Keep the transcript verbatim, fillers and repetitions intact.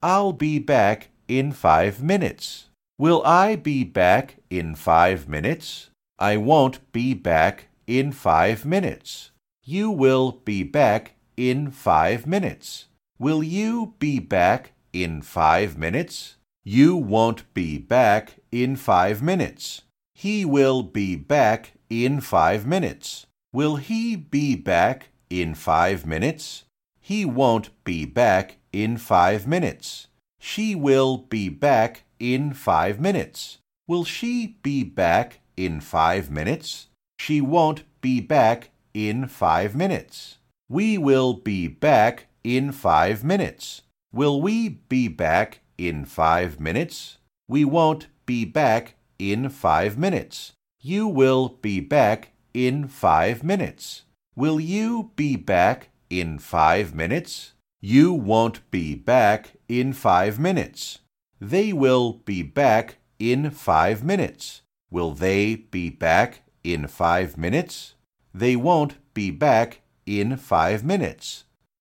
I'll be back in five minutes. Will I be back in five minutes? I won't be back in five minutes. You will be back in five minutes. Will you be back in five minutes? You won't be back in five minutes. He will be back in five minutes. Will he be back in five minutes? He won't be back in five minutes. She will be back in five minutes. Will she be back in five minutes? She won't be back in five minutes. We will be back in five minutes. Will we be back in five minutes? We won't be back in five minutes. You will be back in five minutes. Will you be back in five minutes? You won't be back in five minutes. They will be back in five minutes. Will they be back in five minutes? They won't be back in five minutes.